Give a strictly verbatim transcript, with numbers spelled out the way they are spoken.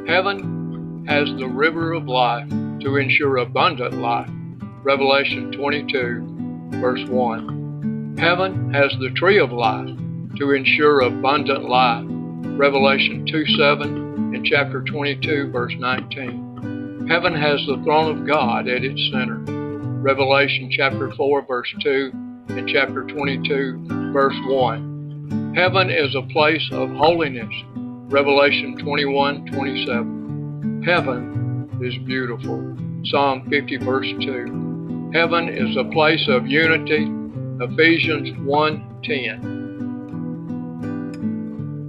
Heaven has the river of life to ensure abundant life. Revelation twenty-two, verse one. Heaven has the tree of life to ensure abundant life. Revelation two seven and chapter twenty-two, verse nineteen. Heaven has the throne of God at its center. Revelation chapter four, verse two and chapter twenty-two, verse one. Heaven is a place of holiness. Revelation twenty-one twenty-seven. Heaven is beautiful. Psalm fifty, verse two. Heaven is a place of unity. Ephesians one ten.